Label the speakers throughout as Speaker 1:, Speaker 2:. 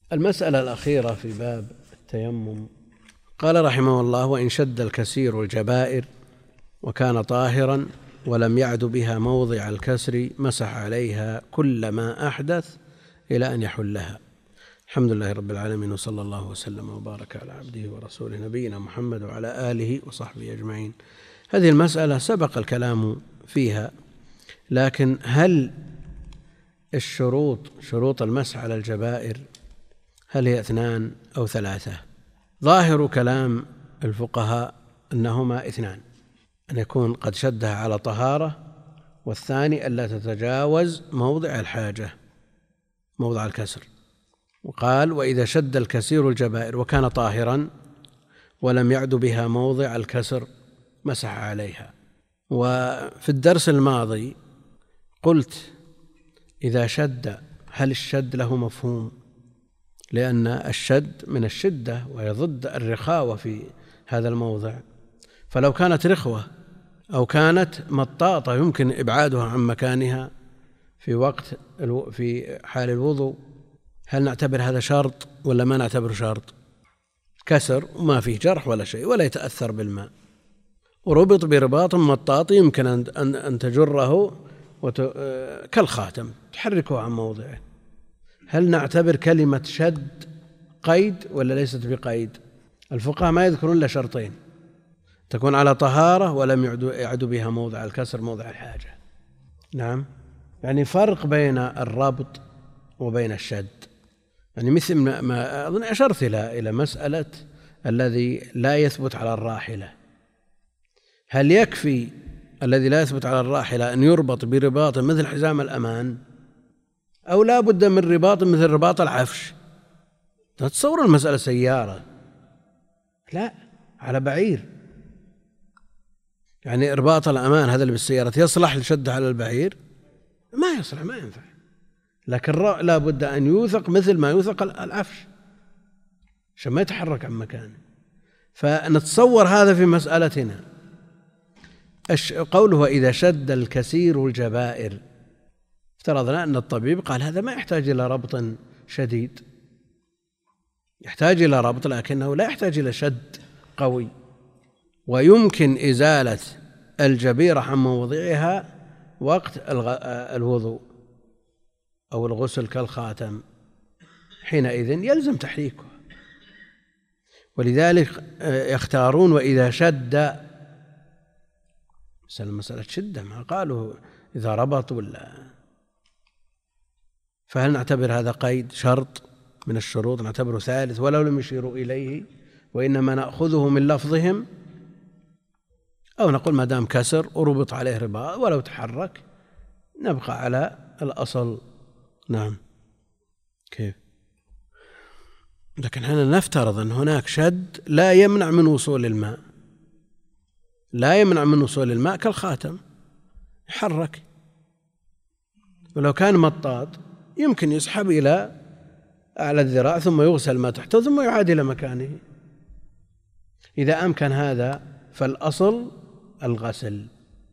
Speaker 1: المسألة الأخيرة في باب التيمم، قال رحمه الله: وإن شد الكسير الجبائر وكان طاهرا ولم يعد بها موضع الكسر مسح عليها كل ما أحدث إلى أن يحلها. الحمد لله رب العالمين، وصلى الله وسلم وبارك على عبده ورسوله نبينا محمد وعلى آله وصحبه أجمعين. هذه المسألة سبق الكلام فيها، لكن هل شروط المسح على الجبائر هل هي 2 أو 3؟ ظاهر كلام الفقهاء أنهما 2، أن يكون قد شدها على طهارة، والثاني ألا تتجاوز موضع الحاجة، موضع الكسر. وقال: وإذا شد الكسير الجبائر وكان طاهرا ولم يعد بها موضع الكسر مسح عليها. وفي الدرس الماضي قلت: إذا شد، هل الشد له مفهوم؟ لأن الشد من الشدة ويضد الرخاوة في هذا الموضع، فلو كانت رخوة أو كانت مطاطة يمكن إبعادها عن مكانها في حال الوضوء، هل نعتبر هذا شرط ولا ما نعتبر شرط؟ كسر وما فيه جرح ولا شيء ولا يتأثر بالماء، وربط برباط مطاط يمكن أن تجره كالخاتم تحركه عن موضعه. هل نعتبر كلمة شد قيد ولا ليست بقيد؟ الفقهاء ما يذكرون إلا شرطين: تكون على طهارة ولم يعد بها موضع الكسر، موضع الحاجة. نعم، يعني فرق بين الربط وبين الشد. يعني مثل ما أظن أشرت إلى مسألة الذي لا يثبت على الراحلة، هل يكفي الذي لا يثبت على الراحلة أن يربط برباط مثل حزام الأمان، أو لا بد من رباط مثل رباط العفش؟ تتصور المسألة سيارة، لا، على بعير. يعني رباط الأمان هذا اللي بالسيارة يصلح لشد على البعير؟ ما يصلح، ما ينفع. لكن لا بد أن يوثق مثل ما يوثق العفش عشان ما يتحرك عن مكانه. فنتصور هذا في مسألتنا. قوله: إذا شد الكسير الجبائر، افترضنا أن الطبيب قال هذا ما يحتاج إلى ربط شديد، يحتاج إلى ربط لكنه لا يحتاج إلى شد قوي، ويمكن إزالة الجبيرة عن موضعها وقت الوضوء أو الغسل كالخاتم، حينئذ يلزم تحريكه. ولذلك يختارون وإذا شد، مسألة شدة، ما قالوا إذا ربط ولا. فهل نعتبر هذا قيد شرط من الشروط، نعتبره ثالث ولو لم يشيروا إليه، وإنما نأخذه من لفظهم، أو نقول ما دام كسر وربط عليه رباط ولو تحرك نبقى على الأصل؟ نعم. كيف؟ لكن هنا نفترض أن هناك شد لا يمنع من وصول الماء، لا يمنع من وصول الماء كالخاتم يحرك، ولو كان مطاط يمكن يسحب إلى أعلى الذراع ثم يغسل ما تحته ثم يعاد إلى مكانه. إذا أمكن هذا فالأصل الغسل،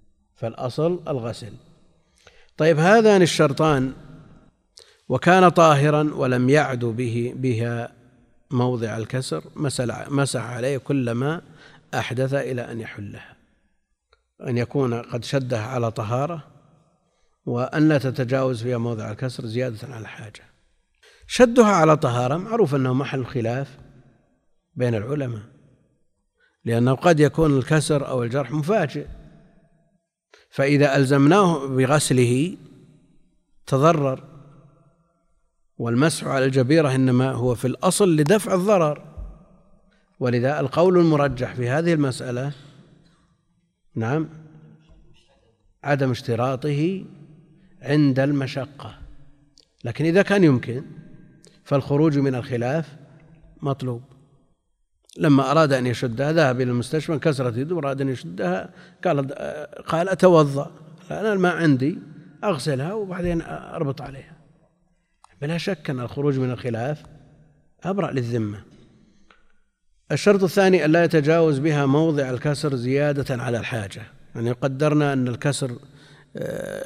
Speaker 1: طيب، هذان الشرطان: وكان طاهرا ولم يعد بها موضع الكسر مسح عليه كلما أحدث إلى أن يحلها. أن يكون قد شدها على طهارة، وأن لا تتجاوز فيها موضع الكسر زيادة على الحاجة. شدها على طهارة معروف أنه محل خلاف بين العلماء، لأنه قد يكون الكسر أو الجرح مفاجئ، فإذا ألزمناه بغسله تضرر، والمسح على الجبيرة إنما هو في الأصل لدفع الضرر. ولذا القول المرجح في هذه المسألة نعم عدم اشتراطه عند المشقة، لكن إذا كان يمكن فالخروج من الخلاف مطلوب. لما أراد أن يشدها ذهب إلى المستشفى، كسرت يده وأراد أن يشدها، قال أتوضأ، أنا الماء عندي أغسلها وبعدين أربط عليها. بلا شك أن الخروج من الخلاف أبرأ للذمة. الشرط الثاني: ألا يتجاوز بها موضع الكسر زيادة على الحاجة. يعني قدرنا أن الكسر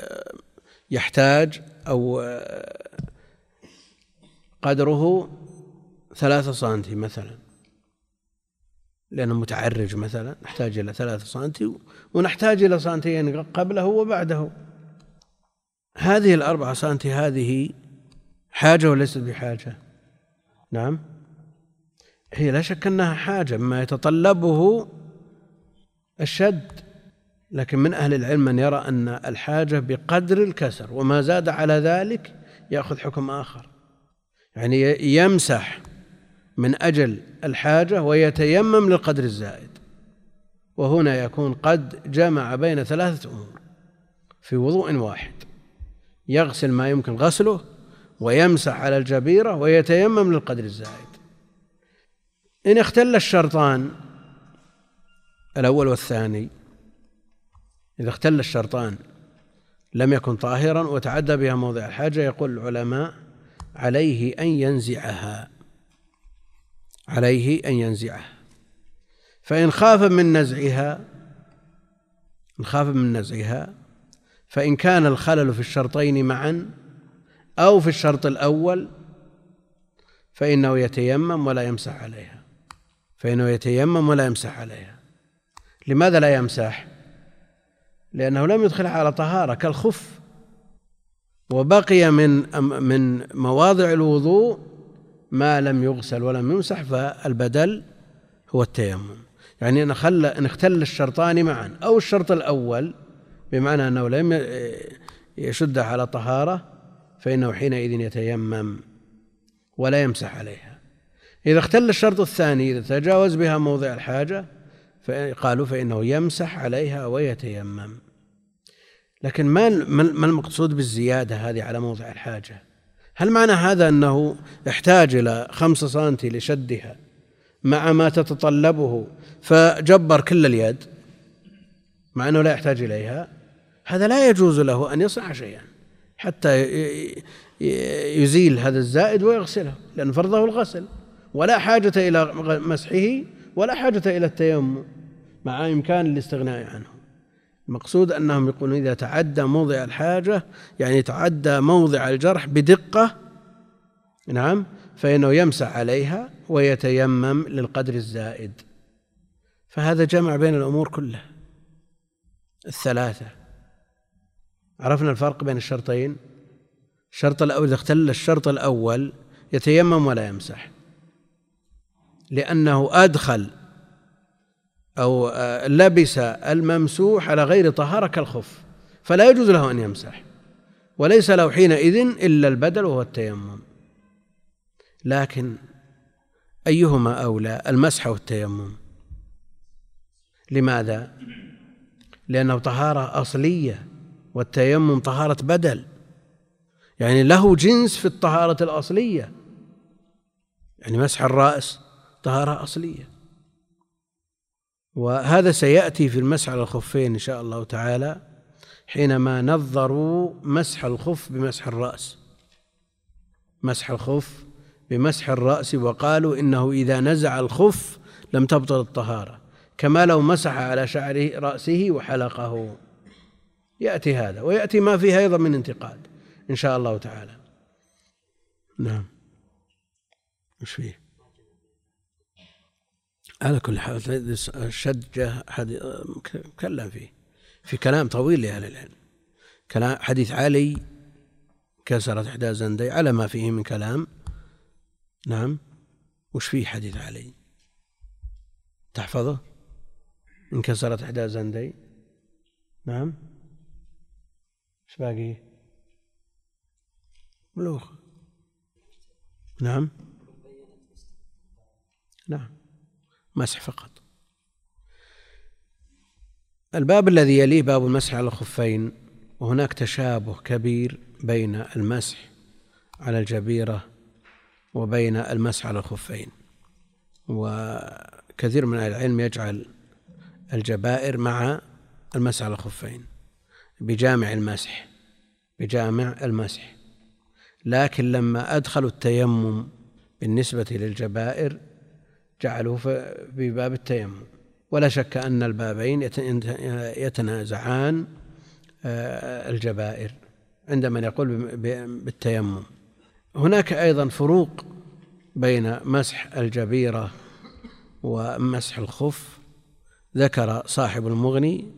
Speaker 1: يحتاج أو قدره 3 سنتي مثلا، لأنه متعرج مثلا نحتاج إلى 3 سنتي ونحتاج إلى سنتين قبله وبعده. هذه 4 سنتي هذه حاجة وليست بحاجة؟ نعم، هي لا شك أنها حاجة مما يتطلبه الشد، لكن من أهل العلم من يرى أن الحاجة بقدر الكسر، وما زاد على ذلك يأخذ حكم آخر، يعني يمسح من أجل الحاجة ويتيمم للقدر الزائد. وهنا يكون قد جمع بين 3 أمور في وضوء واحد، يغسل ما يمكن غسله ويمسح على الجبيرة ويتيمم للقدر الزائد. إن اختل الشرطان الأول والثاني، إذا اختل الشرطان لم يكن طاهرا وتعدى بها موضع الحاجة، يقول العلماء عليه أن ينزعها، عليه أن ينزعها. فإن خاف من نزعها فإن كان الخلل في الشرطين معا أو في الشرط الأول فإنه يتيمم ولا يمسح عليها. لماذا لا يمسح؟ لأنه لم يدخلها على طهارة كالخف، وبقي من مواضع الوضوء ما لم يغسل ولم يمسح، فالبدل هو التيمم. يعني إن اختل الشرطان معا أو الشرط الأول بمعنى أنه لم يشدها على طهارة فإنه حينئذ يتيمم ولا يمسح عليها. إذا اختل الشرط الثاني، إذا تجاوز بها موضع الحاجة، قالوا فإنه يمسح عليها ويتيمم. لكن ما المقصود بالزيادة هذه على موضع الحاجة؟ هل معنى هذا أنه احتاج إلى 5 سنتي لشدها مع ما تتطلبه فجبر كل اليد مع أنه لا يحتاج إليها؟ هذا لا يجوز له أن يصنع شيئا حتى يزيل هذا الزائد ويغسله، لأن فرضه الغسل، ولا حاجة إلى مسحه ولا حاجة إلى التيمم مع إمكان الاستغناء عنه. المقصود أنهم يقولون إذا تعدى موضع الحاجة، يعني تعدى موضع الجرح بدقة، نعم، فإنه يمسح عليها ويتيمم للقدر الزائد. فهذا جمع بين الأمور كلها 3. عرفنا الفرق بين الشرطين. الشرط الأول إذا اختل الشرط الأول يتيمم ولا يمسح، لأنه أدخل أو لبس الممسوح على غير طهارة كالخف، فلا يجوز له أن يمسح، وليس له حينئذ إلا البدل وهو التيمم. لكن أيهما أولى، المسح والتيمم؟ لماذا؟ لأنه طهارة أصلية والتيمم طهارة بدل، يعني له جنس في الطهارة الأصلية، يعني مسح الرأس طهارة أصلية. وهذا سيأتي في المسح على الخفين إن شاء الله تعالى حينما نظروا مسح الخف بمسح الرأس، مسح الخف بمسح الرأس، وقالوا إنه إذا نزع الخف لم تبطل الطهارة، كما لو مسح على شعر رأسه وحلقه. يأتي هذا، ويأتي ما فيه أيضا من انتقاد إن شاء الله تعالى. نعم، وش فيه؟ على كل حال الشد كلام فيه، في كلام طويل لأهل العلم، كلام حديث علي كسرت إحدى زندي على ما فيه من كلام. نعم، وش فيه حديث علي تحفظه؟ انكسرت إحدى زندي. نعم، ايش باقي؟ بلوغ. نعم، مسح فقط. الباب الذي يليه باب المسح على الخفين، وهناك تشابه كبير بين المسح على الجبيرة وبين المسح على الخفين، وكثير من أهل العلم يجعل الجبائر مع المسح على الخفين بجامع المسح، لكن لما أدخلوا التيمم بالنسبة للجبائر جعلوه في باب التيمم. ولا شك أن البابين يتنازعان الجبائر عندما يقول بالتيمم. هناك أيضا فروق بين مسح الجبيرة ومسح الخف ذكر صاحب المغني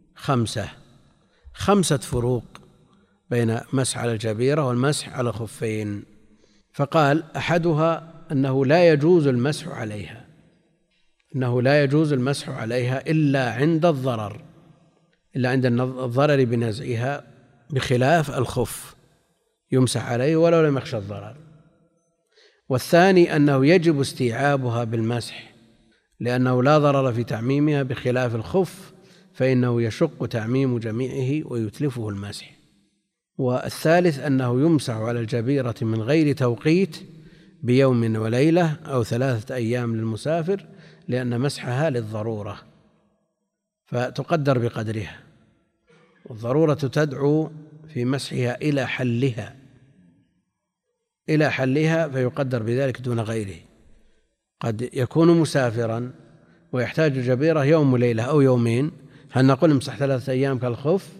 Speaker 1: خمسة فروق بين مسح على الجبيرة والمسح على الخفين. فقال أحدها أنه لا يجوز المسح عليها إلا عند الضرر بنزعها، بخلاف الخف يمسح عليه ولو لم يخشى الضرر. والثاني أنه يجب استيعابها بالمسح لأنه لا ضرر في تعميمها، بخلاف الخف فإنه يشق تعميم جميعه ويتلفه المسح. والثالث أنه يمسح على الجبيرة من غير توقيت بيوم وليلة أو 3 أيام للمسافر، لأن مسحها للضرورة فتقدر بقدرها، والضرورة تدعو في مسحها إلى حلها فيقدر بذلك دون غيره. قد يكون مسافرا ويحتاج جبيرة يوم وليلة أو يومين، هل نقول امسح 3 أيام كالخف؟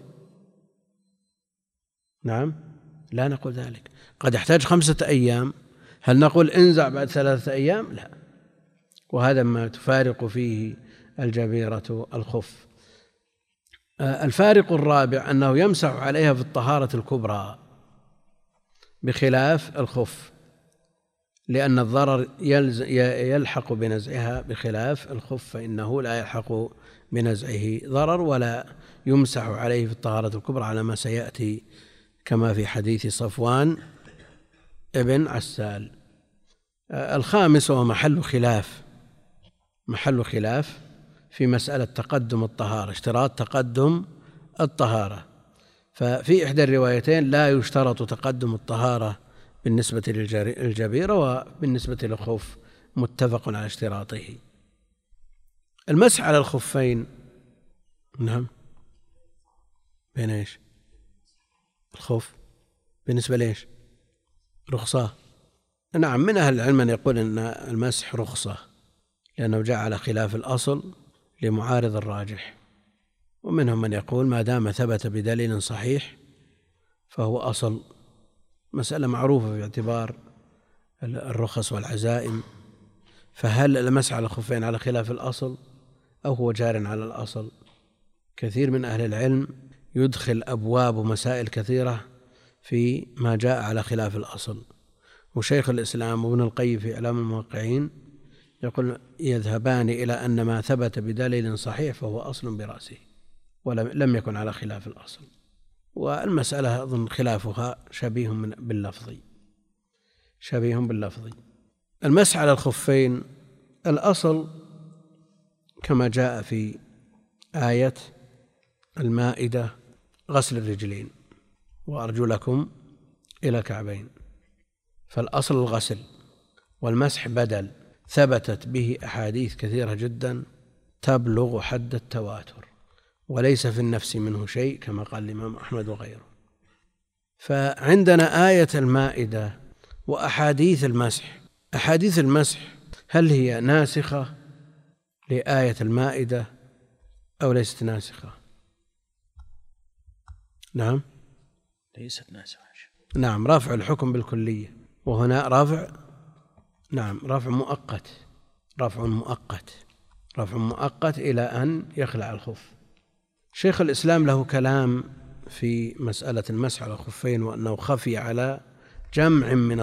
Speaker 1: نعم، لا نقول ذلك. قد يحتاج 5 أيام، هل نقول انزع بعد 3 أيام؟ لا. وهذا ما تفارق فيه الجبيرة الخف. الفارق الرابع أنه يمسح عليها في الطهارة الكبرى بخلاف الخف، لأن الضرر يلحق بنزعها، بخلاف الخف فإنه لا يلحق بنزعه ضرر ولا يمسح عليه في الطهارة الكبرى، على ما سيأتي كما في حديث صفوان ابن عسال. الخامس هو محل خلاف في مسألة تقدم الطهارة، اشتراط تقدم الطهارة. ففي إحدى الروايتين لا يشترط تقدم الطهارة بالنسبة للجبيرة، وبالنسبة للخف متفق على اشتراطه. المسح على الخفين، نعم، بين ايش؟ الخف بالنسبة ليش؟ رخصة. نعم، من أهل العلم من يقول أن المسح رخصة لأنه جاء على خلاف الأصل لمعارض الراجح، ومنهم من يقول ما دام ثبت بدليل صحيح فهو أصل. مسألة معروفة في اعتبار الرخص والعزائم، فهل المسح على الخفين على خلاف الأصل أو هو جار على الأصل؟ كثير من أهل العلم يدخل أبواب ومسائل كثيرة في ما جاء على خلاف الأصل، وشيخ الإسلام وابن القيم في إعلام الموقعين يقول يذهبان إلى أن ما ثبت بدليل صحيح فهو أصل برأسه ولم يكن على خلاف الأصل. والمسألة أظن خلافها شبيه باللفظ. المسح على الخفين الأصل كما جاء في آية المائدة غسل الرجلين وأرجلكم إلى الكعبين، فالأصل الغسل، والمسح بدل ثبتت به أحاديث كثيرة جدا تبلغ حد التواتر، وليس في النفس منه شيء كما قال الإمام أحمد وغيره. فعندنا آية المائدة وأحاديث المسح. أحاديث المسح هل هي ناسخة لآية المائدة أو ليست ناسخة؟ نعم،
Speaker 2: ليست ناسخة.
Speaker 1: نعم، رافع الحكم بالكلية، وهنا رافع مؤقت إلى أن يخلع الخف. شيخ الإسلام له كلام في مسألة المسح على الخفين، وأنه خفي على جمع من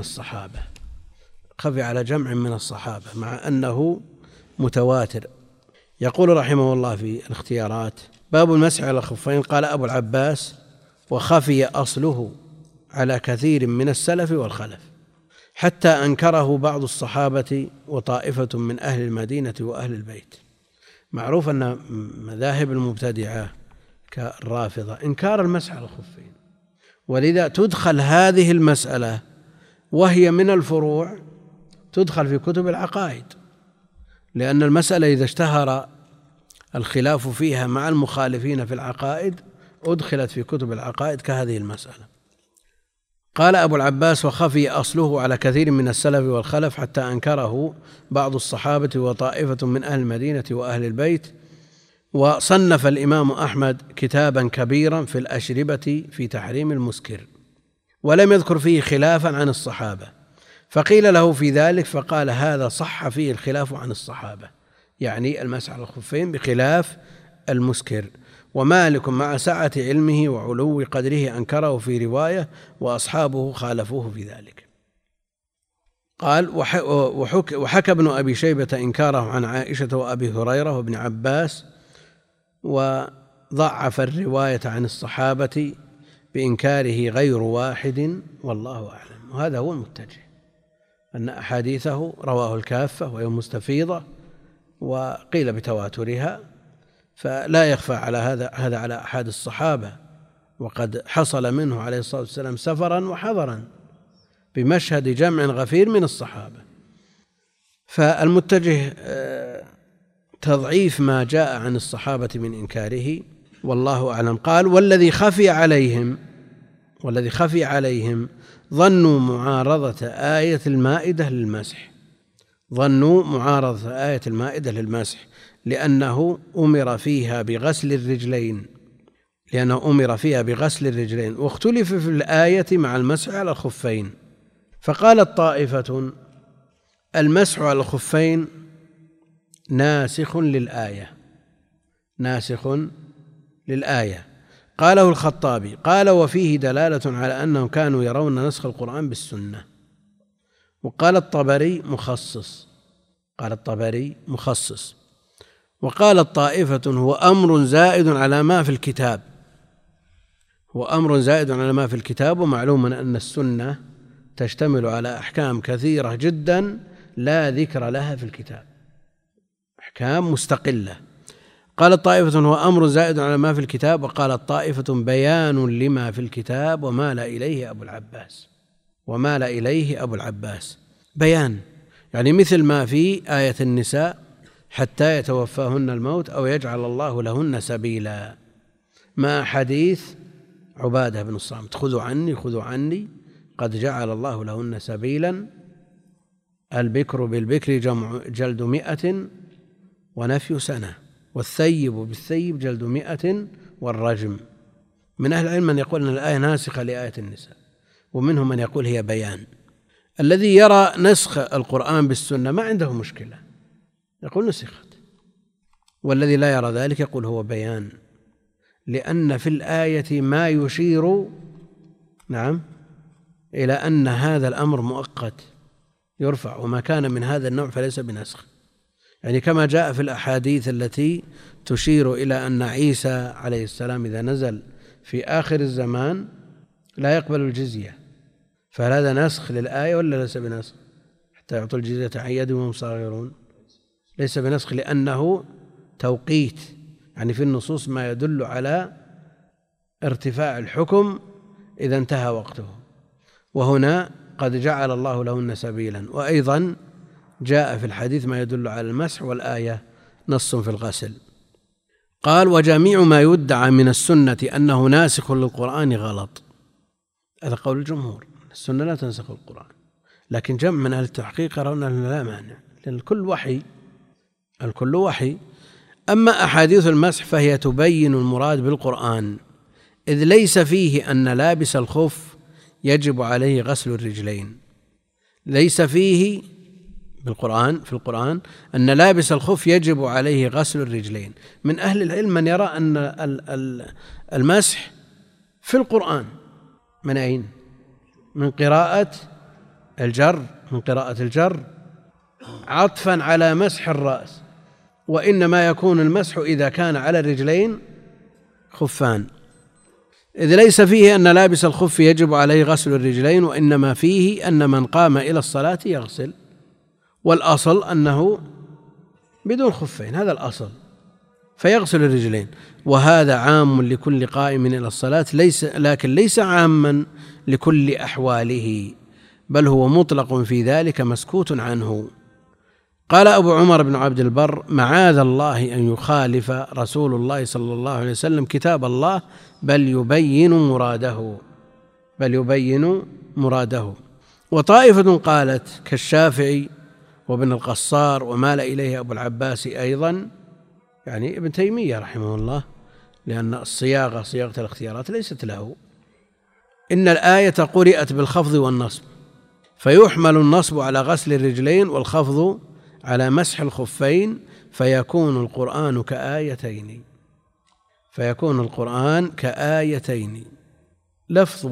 Speaker 1: الصحابة مع أنه متواتر. يقول رحمه الله في الاختيارات: باب المسح على الخفين. قال أبو العباس: وخفي أصله على كثير من السلف والخلف، حتى أنكره بعض الصحابة وطائفة من أهل المدينة وأهل البيت. معروف أن مذاهب المبتدعة كالرافضة إنكار المسح على الخفين، ولذا تدخل هذه المسألة وهي من الفروع تدخل في كتب العقائد، لأن المسألة إذا اشتهر الخلاف فيها مع المخالفين في العقائد أدخلت في كتب العقائد كهذه المسألة. قال أبو العباس: وخفي أصله على كثير من السلف والخلف حتى أنكره بعض الصحابة وطائفة من أهل المدينة وأهل البيت. وصنف الإمام أحمد كتابا كبيرا في الأشربة في تحريم المسكر، ولم يذكر فيه خلافا عن الصحابة، فقيل له في ذلك فقال هذا صح فيه الخلاف عن الصحابة، يعني المسح على الخفين بخلاف المسكر. ومالك مع سعة علمه وعلو قدره أنكره في رواية، وأصحابه خالفوه في ذلك. قال وحكى ابن أبي شيبة إنكاره عن عائشة وأبي هريرة وابن عباس، وضعف الرواية عن الصحابة بإنكاره غير واحد والله أعلم. وهذا هو المتجه، أن أحاديثه رواه الكافة وهي مستفيضة وقيل بتواترها، فلا يخفى على هذا على أحد الصحابة، وقد حصل منه عليه الصلاة والسلام سفرا وحضرا بمشهد جمع غفير من الصحابة. فالمتجه تضعيف ما جاء عن الصحابة من إنكاره والله أعلم. قال والذي خفي عليهم ظنوا معارضة آية المائدة للمسح، لأنه أمر فيها بغسل الرجلين، واختلف في الآية مع المسح على الخفين. فقالت طائفة المسح على الخفين ناسخ للآية. قاله الخطابي قال وفيه دلالة على أنهم كانوا يرون نسخ القرآن بالسنة. وقال الطبري مخصص. وقالت طائفة هو أمر زائد على ما في الكتاب، ومعلوم أن السنة تشتمل على أحكام كثيرة جدا لا ذكر لها في الكتاب، أحكام مستقلة. قالت طائفة هو أمر زائد على ما في الكتاب، وقالت طائفة بيان لما في الكتاب ومال إليه أبو العباس. بيان يعني مثل ما في آية النساء حتى يتوفاهن الموت أو يجعل الله لهن سبيلا، مع حديث عبادة بن الصامت خذوا عني قد جعل الله لهن سبيلا، البكر بالبكر جلد 100 ونفي سنة، والثيب بالثيب جلد 100 والرجم. من أهل العلم من يقول أن الآية ناسخة لآية النساء، ومنهم من يقول هي بيان. الذي يرى نسخ القرآن بالسنة ما عنده مشكلة، يقول نسخت، والذي لا يرى ذلك يقول هو بيان، لأن في الآية ما يشير إلى أن هذا الأمر مؤقت يرفع، وما كان من هذا النوع فليس بنسخ، يعني كما جاء في الأحاديث التي تشير إلى أن عيسى عليه السلام إذا نزل في آخر الزمان لا يقبل الجزية، فهذا نسخ للآية ولا ليس بنسخ؟ حتى يعطوا الجزية عن يد وهم صاغرون، ليس بنسخ لأنه توقيت، يعني في النصوص ما يدل على ارتفاع الحكم إذا انتهى وقته، وهنا قد جعل الله لهن سبيلا. وأيضا جاء في الحديث ما يدل على المسح، والآية نص في الغسل. قال وجميع ما يدعى من السنة أنه ناسخ للقرآن غلط، هذا قول الجمهور، السنة لا تنسخ القرآن، لكن جمع من أهل التحقيق يرون أنه لا مانع، لأن الكل وحي. أما أحاديث المسح فهي تبين المراد بالقرآن، إذ ليس فيه أن لابس الخف يجب عليه غسل الرجلين، ليس فيه في القرآن أن لابس الخف يجب عليه غسل الرجلين. من أهل العلم من يرى أن المسح في القرآن من أين؟ من قراءة الجر عطفا على مسح الرأس، وإنما يكون المسح إذا كان على الرجلين خفان، إذ ليس فيه أن لابس الخف يجب عليه غسل الرجلين، وإنما فيه أن من قام إلى الصلاة يغسل، والأصل أنه بدون خفين، هذا الأصل، فيغسل الرجلين. وهذا عام لكل قائم إلى الصلاة، لكن ليس عاما لكل أحواله، بل هو مطلق في ذلك مسكوت عنه. قال أبو عمر بن عبد البر معاذ الله أن يخالف رسول الله صلى الله عليه وسلم كتاب الله، بل يبين مراده. وطائفة قالت كالشافعي وابن القصار ومال إليه أبو العباس أيضا، يعني ابن تيمية رحمه الله، لأن صياغة الاختيارات ليست له، إن الآية قرئت بالخفض والنصب، فيحمل النصب على غسل الرجلين والخفض على مسح الخفين، فيكون القرآن كآيتين. فيكون القرآن كآيتين، لفظ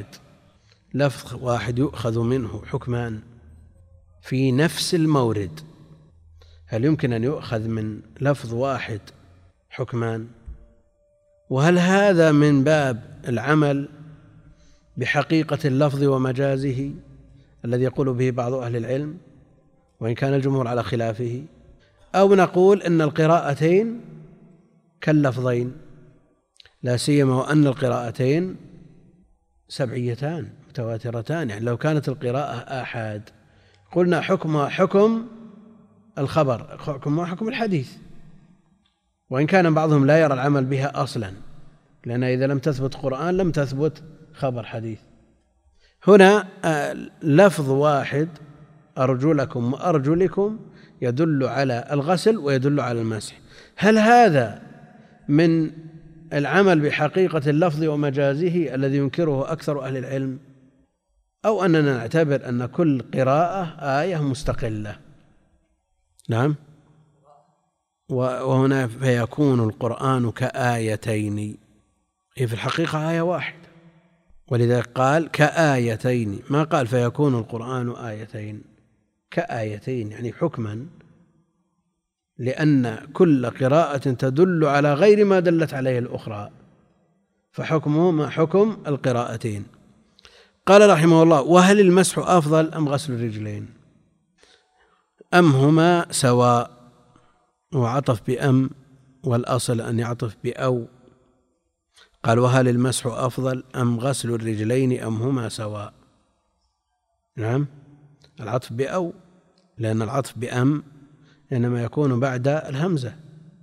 Speaker 1: واحد يؤخذ منه حكمان في نفس المورد. هل يمكن أن يؤخذ من لفظ واحد حكمان؟ وهل هذا من باب العمل بحقيقة اللفظ ومجازه الذي يقول به بعض أهل العلم وإن كان الجمهور على خلافه، أو نقول إن القراءتين كاللفظين، لا سيما وأن القراءتين سبعيتان متواترتان؟ يعني لو كانت القراءة آحاد قلنا حكمها حكم الخبر، حكمها حكم الحديث، وإن كان بعضهم لا يرى العمل بها أصلا، لأن إذا لم تثبت قرآن لم تثبت خبر حديث. هنا لفظ واحد أرجلكم وأرجلكم يدل على الغسل ويدل على المسح. هل هذا من العمل بحقيقة اللفظ ومجازه الذي ينكره أكثر أهل العلم، أو أننا نعتبر أن كل قراءة آية مستقلة؟ نعم. وهنا فيكون القرآن كآيتين، هي في الحقيقة آية واحدة، ولذلك قال كآيتين، ما قال فيكون القرآن آيتين. كآيتين يعني حكما، لأن كل قراءة تدل على غير ما دلت عليه الأخرى، فحكمه ما حكم القراءتين. قال رحمه الله: وهل المسح أفضل أم غسل الرجلين؟ أم هما سواء؟ وعطف بأم، والأصل أن يعطف بأو. قال: وهل المسح أفضل أم غسل الرجلين أم هما سواء؟ نعم، العطف بأو، لأن العطف بأم إنما يكون بعد الهمزة،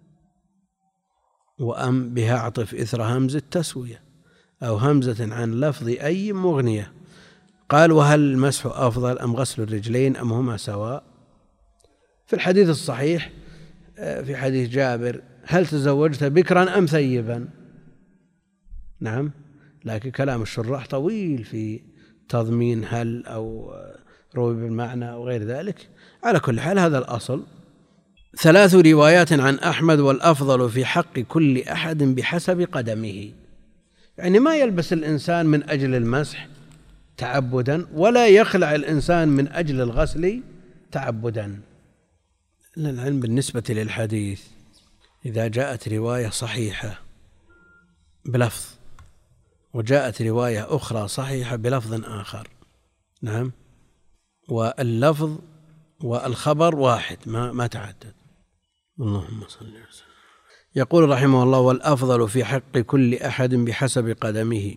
Speaker 1: وأم بها عطف إثر همز التسوية أو همزة عن لفظ أي مغنية. قال: وهل المسح أفضل أم غسل الرجلين أم هما سواء؟ في الحديث الصحيح في حديث جابر: هل تزوجت بكرا أم ثيبا؟ نعم، لكن كلام الشراح طويل في تضمين هل أو روي بالمعنى أو غير ذلك. على كل حال هذا الأصل. 3 روايات عن أحمد: والأفضل في حق كل أحد بحسب قدمه. يعني ما يلبس الإنسان من أجل المسح تعبدا، ولا يخلع الإنسان من أجل الغسل تعبدا. العلم بالنسبة للحديث إذا جاءت رواية صحيحة بلفظ وجاءت رواية أخرى صحيحة بلفظ آخر، نعم، واللفظ والخبر واحد ما تعدد. اللهم صل وسلم. يقول رحمه الله: والأفضل في حق كل أحد بحسب قدمه،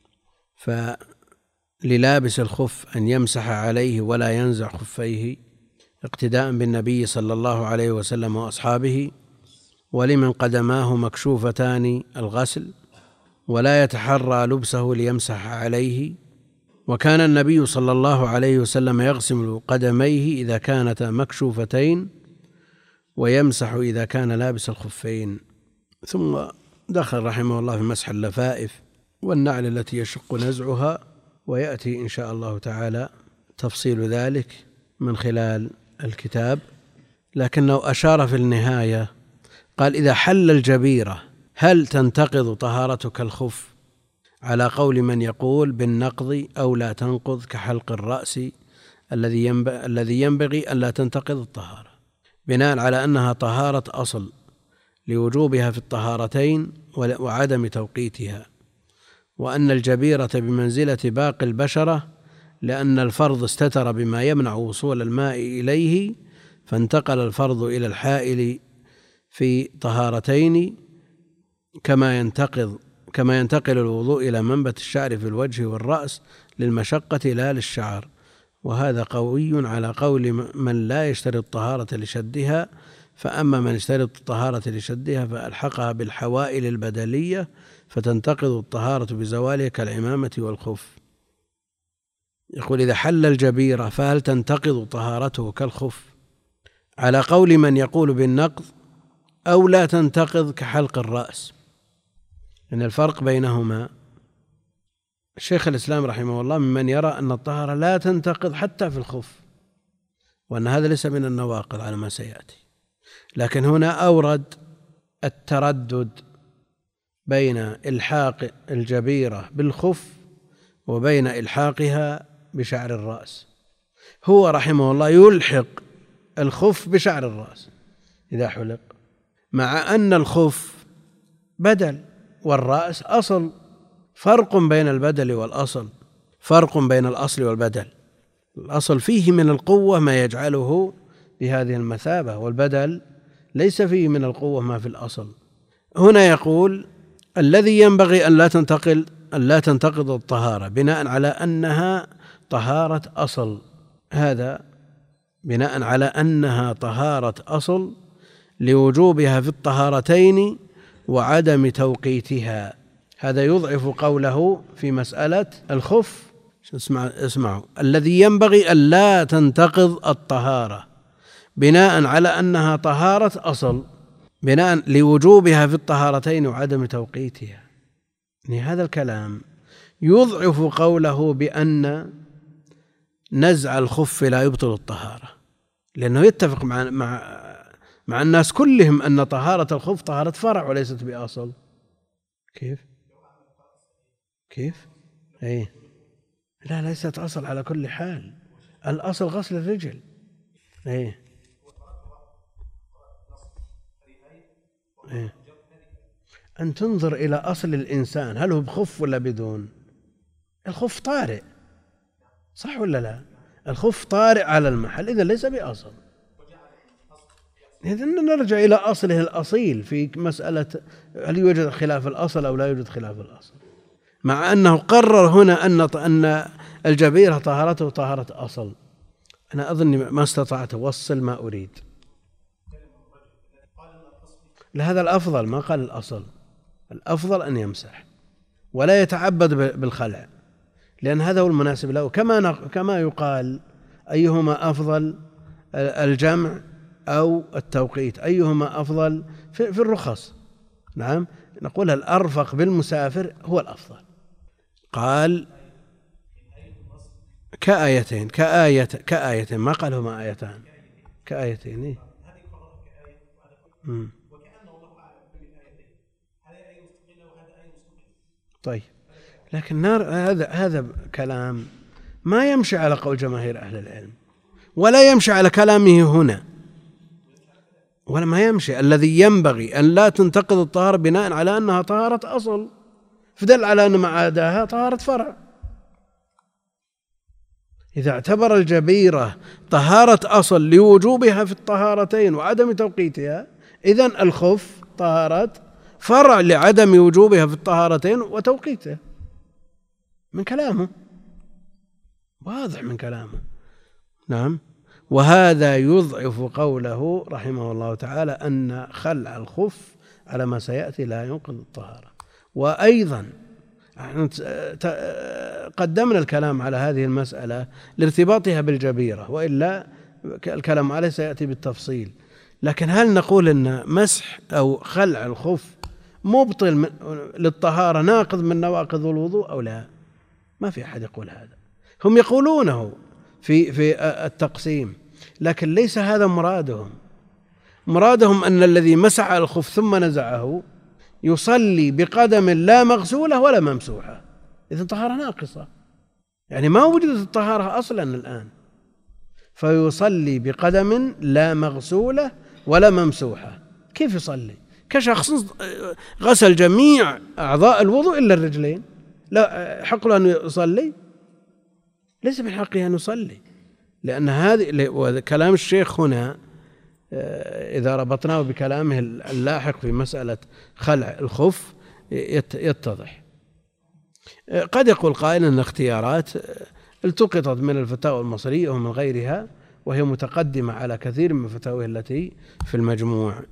Speaker 1: فللابس الخف أن يمسح عليه ولا ينزع خفيه اقتداء بالنبي صلى الله عليه وسلم وأصحابه، ولمن قدماه مكشوفتان الغسل، ولا يتحرى لبسه ليمسح عليه. وكان النبي صلى الله عليه وسلم يغسل قدميه إذا كانتا مكشوفتين ويمسح إذا كان لابس الخفين. ثم دخل رحمه الله في مسح اللفائف والنعل التي يشق نزعها، ويأتي إن شاء الله تعالى تفصيل ذلك من خلال الكتاب، لكنه أشار في النهاية قال: إذا حل الجبيرة هل تنتقض طهارتك الخف؟ على قول من يقول بالنقض أو لا تنقض، كحلق الرأس الذي ينبغي أن لا تنتقض الطهارة، بناء على أنها طهارة أصل لوجوبها في الطهارتين وعدم توقيتها، وأن الجبيرة بمنزلة باقي البشرة، لأن الفرض استتر بما يمنع وصول الماء إليه، فانتقل الفرض إلى الحائل في طهارتين، كما ينتقل الوضوء إلى منبت الشعر في الوجه والرأس للمشقة لا للشعر. وهذا قوي على قول من لا يشترط الطهارة لشدها، فأما من اشترط الطهارة لشدها فألحقها بالحوائل البدلية فتنتقض الطهارة بزوالها كالعمامة والخف. يقول: إذا حل الجبيرة فهل تنتقض طهارته كالخف؟ على قول من يقول بالنقض أو لا تنتقض كحلق الرأس، إن الفرق بينهما الشيخ الإسلام رحمه الله ممن يرى أن الطهارة لا تنتقض حتى في الخف، وأن هذا ليس من النواقض على ما سيأتي، لكن هنا أورد التردد بين إلحاق الجبيرة بالخف وبين إلحاقها بشعر الرأس. هو رحمه الله يلحق الخف بشعر الرأس إذا حلق، مع أن الخف بدل والرأس أصل، فرق بين البدل والأصل، فرق بين الأصل والبدل. الأصل فيه من القوة ما يجعله بهذه المثابة، والبدل ليس فيه من القوة ما في الأصل. هنا يقول الذي ينبغي أن لا تنتقض الطهارة بناء على أنها طهارة أصل، هذا بناء على أنها طهارة أصل لوجوبها في الطهارتين وعدم توقيتها. هذا يضعف قوله في مسألة الخف. اسمعوا، الذي ينبغي أن لا تنتقض الطهارة بناء على أنها طهارة أصل بناء لوجوبها في الطهارتين وعدم توقيتها. يعني هذا الكلام يضعف قوله بأن نزع الخف لا يبطل الطهارة، لأنه يتفق مع الناس كلهم أن طهارة الخف طهارة فرع وليست بأصل. كيف؟ أي لا، ليست أصل على كل حال، الأصل غسل الرجل. أي أن تنظر إلى أصل الإنسان، هل هو بخف ولا بدون؟ الخف طارئ، صح ولا لا؟ الخف طارئ على المحل، إذا ليس بأصل. إذن نرجع إلى أصله الأصيل في مسألة هل يوجد خلاف الأصل أو لا يوجد خلاف الأصل، مع أنه قرر هنا أن الجبيرة طهارته طهارة أصل. أنا أظن ما استطعت أوصل ما أريد. لهذا الأفضل، ما قال الأصل، الأفضل أن يمسح ولا يتعبد بالخلع، لأن هذا هو المناسب له. كما يقال أيهما أفضل، الجمع أو التوقيت، أيهما أفضل في الرخص. نعم، نقول الأرفق بالمسافر هو الأفضل. قال كآيتين، ما قال هما آيتان، كآيتين. طيب، لكن هذا كلام ما يمشي على قول جماهير أهل العلم، ولا يمشي على كلامه هنا، ولا ما يمشي. الذي ينبغي أن لا تنتقض الطهارة بناء على أنها طهارة أصل، فدل على أن ما عاداها طهارة فرع. إذا اعتبر الجبيرة طهارة أصل لوجوبها في الطهارتين وعدم توقيتها، إذن الخف طهارة فرع لعدم وجوبها في الطهارتين وتوقيتها. من كلامه واضح، من كلامه. نعم، وهذا يضعف قوله رحمه الله تعالى أن خلع الخف على ما سيأتي لا ينقض الطهارة. وأيضا قدمنا الكلام على هذه المسألة لارتباطها بالجبيرة، وإلا الكلام عليه سيأتي بالتفصيل. لكن هل نقول أن مسح أو خلع الخف مبطل للطهارة، ناقض من نواقض الوضوء أو لا؟ ما في أحد يقول هذا. هم يقولونه في التقسيم، لكن ليس هذا مرادهم أن الذي مسح الخف ثم نزعه يصلي بقدم لا مغسولة ولا ممسوحة، إذن طهارة ناقصة، يعني ما وجدت الطهارة أصلا الآن، فيصلي بقدم لا مغسولة ولا ممسوحة. كيف يصلي؟ كشخص غسل جميع أعضاء الوضوء إلا الرجلين، لا حق له أن يصلي؟ ليس من حقه أن يصلي، لأن هذه كلام الشيخ هنا إذا ربطناه بكلامه اللاحق في مسألة خلع الخف يتضح. قد يقول قائل أن اختيارات التقطت من الفتاوى المصرية ومن غيرها، وهي متقدمة على كثير من فتاوى التي في المجموع،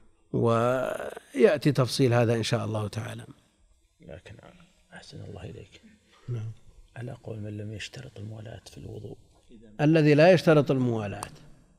Speaker 1: ويأتي تفصيل هذا إن شاء الله تعالى.
Speaker 2: لكن أحسن الله إليك،
Speaker 1: نعم،
Speaker 2: على قول من لم يشترط الموالاة في الوضوء،
Speaker 1: الذي لا يشترط الموالاة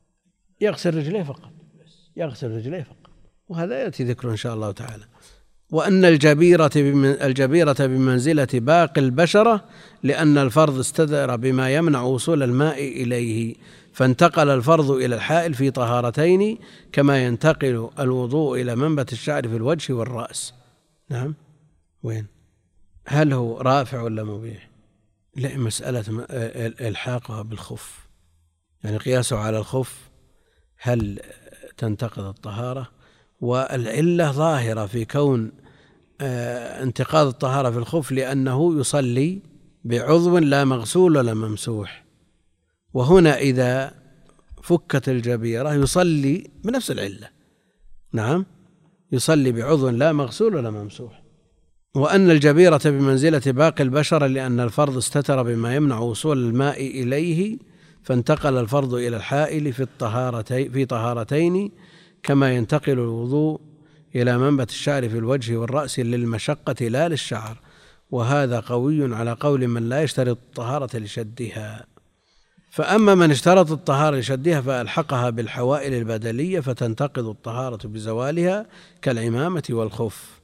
Speaker 1: يغسل رجليه فقط، وهذا يأتي ذكره إن شاء الله تعالى. وأن الجبيرة بمنزلة باقي البشرة، لأن الفرض استدر بما يمنع وصول الماء إليه، فانتقل الفرض إلى الحائل في طهارتين كما ينتقل الوضوء إلى منبت الشعر في الوجه والرأس. نعم. وين؟ هل هو رافع ولا مبيح؟ لا، مسألة إلحاقها بالخف، يعني قياسه على الخف هل تنتقض الطهارة؟ والعلة ظاهرة في كون انتقاض الطهارة في الخف لأنه يصلي بعضو لا مغسول ولا ممسوح، وهنا إذا فكت الجبيرة يصلي بنفس العلة. نعم، يصلي بعضو لا مغسول ولا ممسوح. وأن الجبيرة بمنزلة باقي البشرة، لأن الفرض استتر بما يمنع وصول الماء إليه، فانتقل الفرض إلى الحائل في طهارتين كما ينتقل الوضوء إلى منبت الشعر في الوجه والرأس للمشقة لا للشعر، وهذا قوي على قول من لا يشترط الطهارة لشدها. فأما من اشترط الطهارة لشدها فألحقها بالحوائل البدلية فتنتقض الطهارة بزوالها كالعمامة والخف.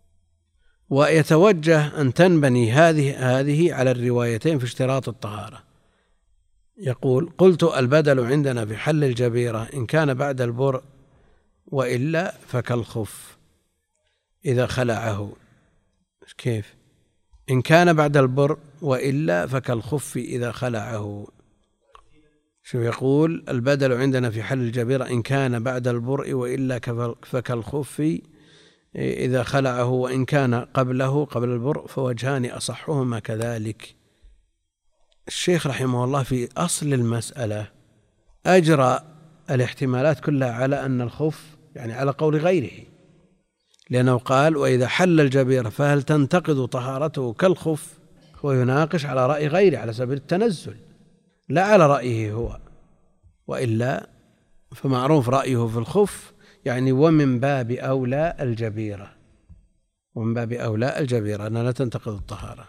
Speaker 1: ويتوجه أن تنبني هذه على الروايتين في اشتراط الطهارة. يقول: قلت البدل عندنا في حل الجبيرة إن كان بعد البرء وإلا فكالخف إذا خلعه. كيف؟ إن كان بعد البرء وإلا فكالخف إذا خلعه. شو يقول؟ البدل عندنا في حل الجبيرة إن كان بعد البرء وإلا فكالخف إذا خلعه، وإن كان قبل البرء فوجهان أصحهما كذلك. الشيخ رحمه الله في أصل المسألة أجرى الاحتمالات كلها على أن الخف يعني على قول غيره، لأنه قال: وإذا حل الجبيرة فهل تنتقض طهارته كالخف؟ هو يناقش على رأي غيره على سبيل التنزل، لا على رأيه هو، وإلا فمعروف رأيه في الخف يعني ومن باب أولى الجبيرة، ومن باب أولى الجبيرة أنها لا تنتقض الطهارة.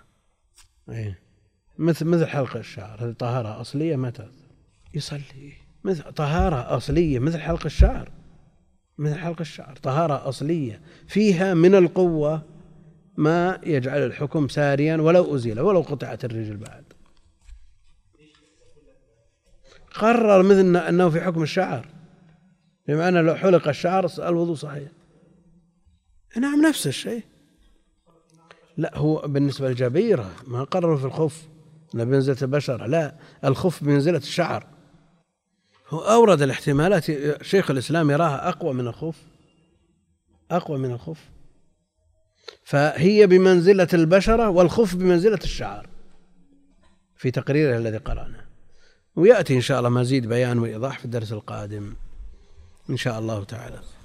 Speaker 1: مثل حلق الشعر، هذه طهارة أصلية ما تأثر، يصلي مثل طهارة أصلية مثل حلق الشعر، مثل حلق الشعر طهارة أصلية فيها من القوة ما يجعل الحكم ساريا ولو أزيل ولو قطعت الرجل بعد. قرر مثل أنه في حكم الشعر، بمعنى لو حلق الشعر الوضوء صحيح. نعم، نفس الشيء. لا، هو بالنسبة للجبيرة ما قرروا في الخف بمنزلة البشرة، لا، الخف بمنزلة الشعر. هو أورد الاحتمالات، شيخ الإسلام يراها أقوى من الخف، أقوى من الخف، فهي بمنزلة البشرة والخف بمنزلة الشعر في تقريره الذي قرأناه. ويأتي إن شاء الله مزيد بيان وإيضاح في الدرس القادم إن شاء الله تعالى.